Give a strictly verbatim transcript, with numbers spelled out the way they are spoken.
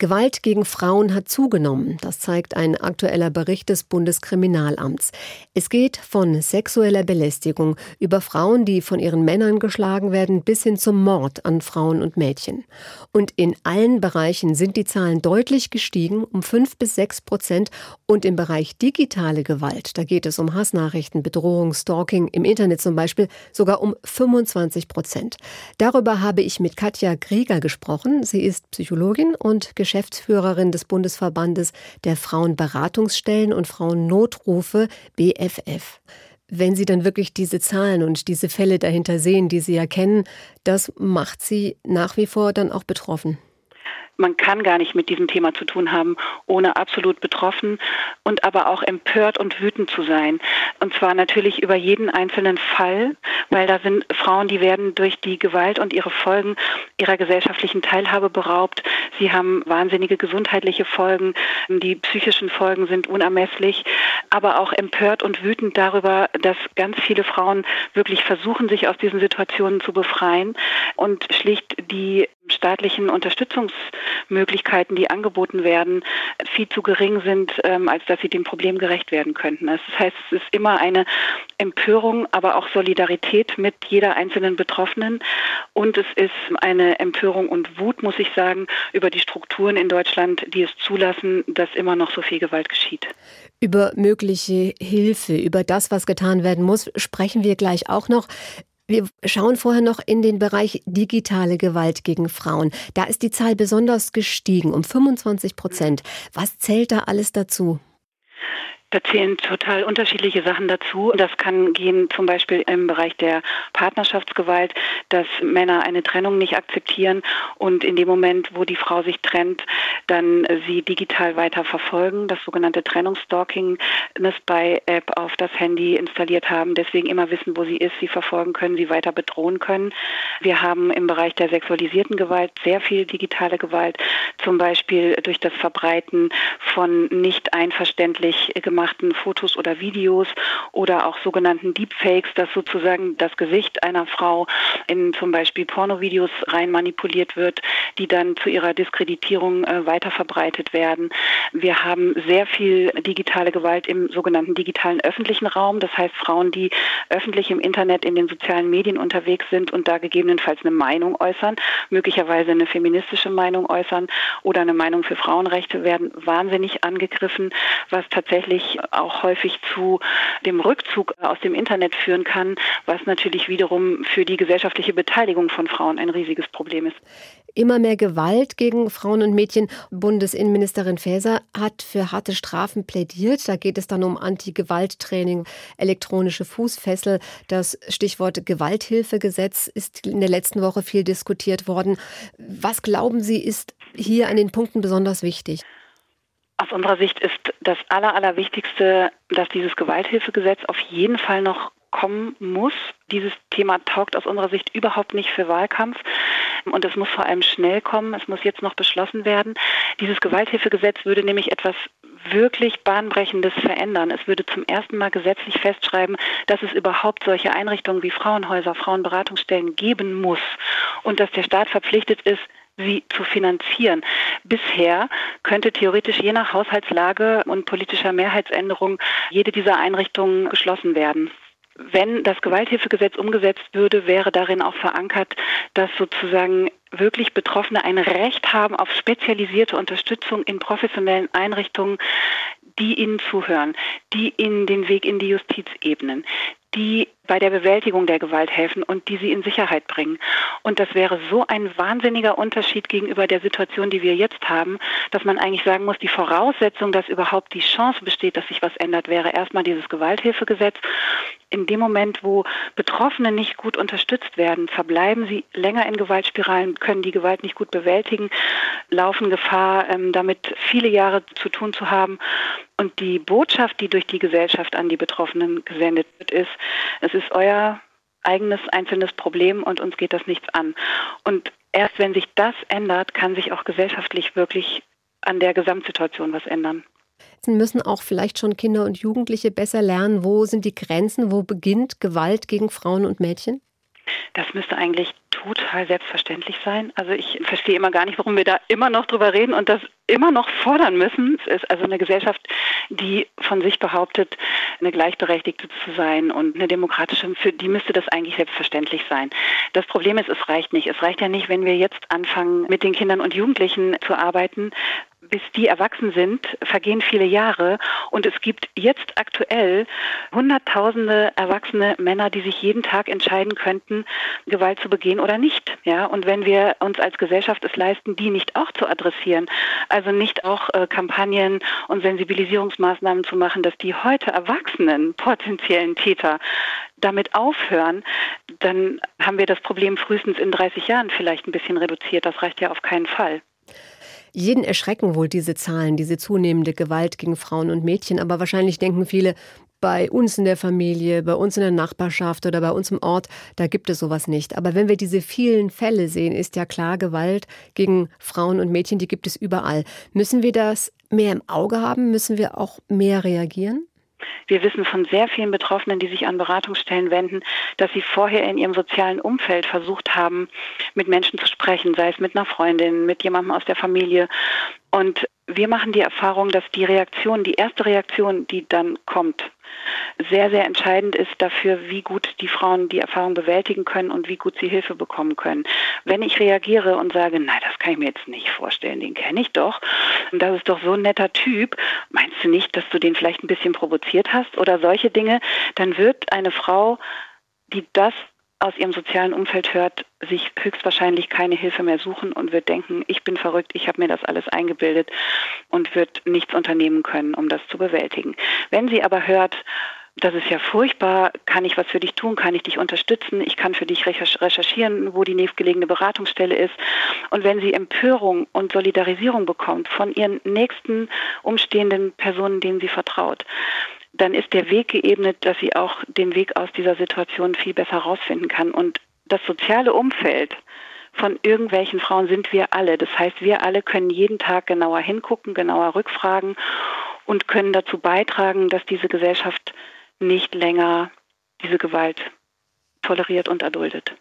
Gewalt gegen Frauen hat zugenommen. Das zeigt ein aktueller Bericht des Bundeskriminalamts. Es geht von sexueller Belästigung über Frauen, die von ihren Männern geschlagen werden, bis hin zum Mord an Frauen und Mädchen. Und in allen Bereichen sind die Zahlen deutlich gestiegen, um fünf bis sechs Prozent. Und im Bereich digitale Gewalt, da geht es um Hassnachrichten, Bedrohung, Stalking, im Internet zum Beispiel, sogar um fünfundzwanzig Prozent. Darüber habe ich mit Katja Grieger gesprochen. Sie ist Psychologin und Geschäftsführerin des Bundesverbandes der Frauenberatungsstellen und Frauennotrufe B F F. Wenn Sie dann wirklich diese Zahlen und diese Fälle dahinter sehen, die Sie ja kennen, das macht Sie nach wie vor dann auch betroffen. Man kann gar nicht mit diesem Thema zu tun haben, ohne absolut betroffen und aber auch empört und wütend zu sein. Und zwar natürlich über jeden einzelnen Fall, weil da sind Frauen, die werden durch die Gewalt und ihre Folgen ihrer gesellschaftlichen Teilhabe beraubt. Sie haben wahnsinnige gesundheitliche Folgen, die psychischen Folgen sind unermesslich, aber auch empört und wütend darüber, dass ganz viele Frauen wirklich versuchen, sich aus diesen Situationen zu befreien und schlicht die staatlichen Unterstützungsmöglichkeiten, die angeboten werden, viel zu gering sind, ähm, als dass sie dem Problem gerecht werden könnten. Das heißt, es ist immer eine Empörung, aber auch Solidarität mit jeder einzelnen Betroffenen. Und es ist eine Empörung und Wut, muss ich sagen, über die Strukturen in Deutschland, die es zulassen, dass immer noch so viel Gewalt geschieht. Über mögliche Hilfe, über das, was getan werden muss, sprechen wir gleich auch noch. Wir schauen vorher noch in den Bereich digitale Gewalt gegen Frauen. Da ist die Zahl besonders gestiegen, um fünfundzwanzig Prozent. Was zählt da alles dazu? Da zählen total unterschiedliche Sachen dazu. Das kann gehen zum Beispiel im Bereich der Partnerschaftsgewalt, dass Männer eine Trennung nicht akzeptieren und in dem Moment, wo die Frau sich trennt, dann sie digital weiter verfolgen. Das sogenannte Trennungsstalking, eine Spy-App auf das Handy installiert haben, deswegen immer wissen, wo sie ist, sie verfolgen können, sie weiter bedrohen können. Wir haben im Bereich der sexualisierten Gewalt sehr viel digitale Gewalt, zum Beispiel durch das Verbreiten von nicht einverständlich gemachten Fotos oder Videos oder auch sogenannten Deepfakes, dass sozusagen das Gesicht einer Frau in zum Beispiel Pornovideos rein manipuliert wird, die dann zu ihrer Diskreditierung äh, weiter verbreitet werden. Wir haben sehr viel digitale Gewalt im sogenannten digitalen öffentlichen Raum, das heißt Frauen, die öffentlich im Internet, in den sozialen Medien unterwegs sind und da gegebenenfalls eine Meinung äußern, möglicherweise eine feministische Meinung äußern oder eine Meinung für Frauenrechte, werden wahnsinnig angegriffen, was tatsächlich auch häufig zu dem Rückzug aus dem Internet führen kann, was natürlich wiederum für die gesellschaftliche Beteiligung von Frauen ein riesiges Problem ist. Immer mehr Gewalt gegen Frauen und Mädchen. Bundesinnenministerin Faeser hat für harte Strafen plädiert. Da geht es dann um Anti-Gewalt-Training, elektronische Fußfessel. Das Stichwort Gewalthilfegesetz ist in der letzten Woche viel diskutiert worden. Was glauben Sie, ist hier an den Punkten besonders wichtig? Aus unserer Sicht ist das Aller, Allerwichtigste, dass dieses Gewalthilfegesetz auf jeden Fall noch kommen muss. Dieses Thema taugt aus unserer Sicht überhaupt nicht für Wahlkampf. Und es muss vor allem schnell kommen. Es muss jetzt noch beschlossen werden. Dieses Gewalthilfegesetz würde nämlich etwas wirklich Bahnbrechendes verändern. Es würde zum ersten Mal gesetzlich festschreiben, dass es überhaupt solche Einrichtungen wie Frauenhäuser, Frauenberatungsstellen geben muss und dass der Staat verpflichtet ist, sie zu finanzieren. Bisher könnte theoretisch je nach Haushaltslage und politischer Mehrheitsänderung jede dieser Einrichtungen geschlossen werden. Wenn das Gewalthilfegesetz umgesetzt würde, wäre darin auch verankert, dass sozusagen wirklich Betroffene ein Recht haben auf spezialisierte Unterstützung in professionellen Einrichtungen, die ihnen zuhören, die ihnen den Weg in die Justiz ebnen, die bei der Bewältigung der Gewalt helfen und die sie in Sicherheit bringen. Und das wäre so ein wahnsinniger Unterschied gegenüber der Situation, die wir jetzt haben, dass man eigentlich sagen muss, die Voraussetzung, dass überhaupt die Chance besteht, dass sich was ändert, wäre erstmal dieses Gewalthilfegesetz. In dem Moment, wo Betroffene nicht gut unterstützt werden, verbleiben sie länger in Gewaltspiralen, können die Gewalt nicht gut bewältigen, laufen Gefahr, damit viele Jahre zu tun zu haben. Und die Botschaft, die durch die Gesellschaft an die Betroffenen gesendet wird, ist, es ist euer eigenes einzelnes Problem und uns geht das nichts an. Und erst wenn sich das ändert, kann sich auch gesellschaftlich wirklich an der Gesamtsituation was ändern. Müssen auch vielleicht schon Kinder und Jugendliche besser lernen, wo sind die Grenzen, wo beginnt Gewalt gegen Frauen und Mädchen? Das müsste eigentlich total total selbstverständlich sein. Also ich verstehe immer gar nicht, warum wir da immer noch drüber reden und das immer noch fordern müssen. Es ist also eine Gesellschaft, die von sich behauptet, eine Gleichberechtigte zu sein und eine demokratische, für die müsste das eigentlich selbstverständlich sein. Das Problem ist, es reicht nicht. Es reicht ja nicht, wenn wir jetzt anfangen, mit den Kindern und Jugendlichen zu arbeiten. Bis die erwachsen sind, vergehen viele Jahre und es gibt jetzt aktuell hunderttausende erwachsene Männer, die sich jeden Tag entscheiden könnten, Gewalt zu begehen oder nicht. Ja, und wenn wir uns als Gesellschaft es leisten, die nicht auch zu adressieren, also nicht auch äh, Kampagnen und Sensibilisierungsmaßnahmen zu machen, dass die heute erwachsenen potenziellen Täter damit aufhören, dann haben wir das Problem frühestens in dreißig Jahren vielleicht ein bisschen reduziert. Das reicht ja auf keinen Fall. Jeden erschrecken wohl diese Zahlen, diese zunehmende Gewalt gegen Frauen und Mädchen. Aber wahrscheinlich denken viele, bei uns in der Familie, bei uns in der Nachbarschaft oder bei uns im Ort, da gibt es sowas nicht. Aber wenn wir diese vielen Fälle sehen, ist ja klar, Gewalt gegen Frauen und Mädchen, die gibt es überall. Müssen wir das mehr im Auge haben? Müssen wir auch mehr reagieren? Wir wissen von sehr vielen Betroffenen, die sich an Beratungsstellen wenden, dass sie vorher in ihrem sozialen Umfeld versucht haben, mit Menschen zu sprechen, sei es mit einer Freundin, mit jemandem aus der Familie. Und wir machen die Erfahrung, dass die Reaktion, die erste Reaktion, die dann kommt, sehr, sehr entscheidend ist dafür, wie gut die Frauen die Erfahrung bewältigen können und wie gut sie Hilfe bekommen können. Wenn ich reagiere und sage, nein, das kann ich mir jetzt nicht vorstellen, den kenne ich doch, und das ist doch so ein netter Typ, meinst du nicht, dass du den vielleicht ein bisschen provoziert hast oder solche Dinge, dann wird eine Frau, die das aus ihrem sozialen Umfeld hört, sich höchstwahrscheinlich keine Hilfe mehr suchen und wird denken, ich bin verrückt, ich habe mir das alles eingebildet und wird nichts unternehmen können, um das zu bewältigen. Wenn sie aber hört, das ist ja furchtbar, kann ich was für dich tun, kann ich dich unterstützen, ich kann für dich recherchieren, wo die nächstgelegene Beratungsstelle ist. Und wenn sie Empörung und Solidarisierung bekommt von ihren nächsten umstehenden Personen, denen sie vertraut, dann ist der Weg geebnet, dass sie auch den Weg aus dieser Situation viel besser rausfinden kann. Und das soziale Umfeld von irgendwelchen Frauen sind wir alle. Das heißt, wir alle können jeden Tag genauer hingucken, genauer rückfragen und können dazu beitragen, dass diese Gesellschaft nicht länger diese Gewalt toleriert und erduldet.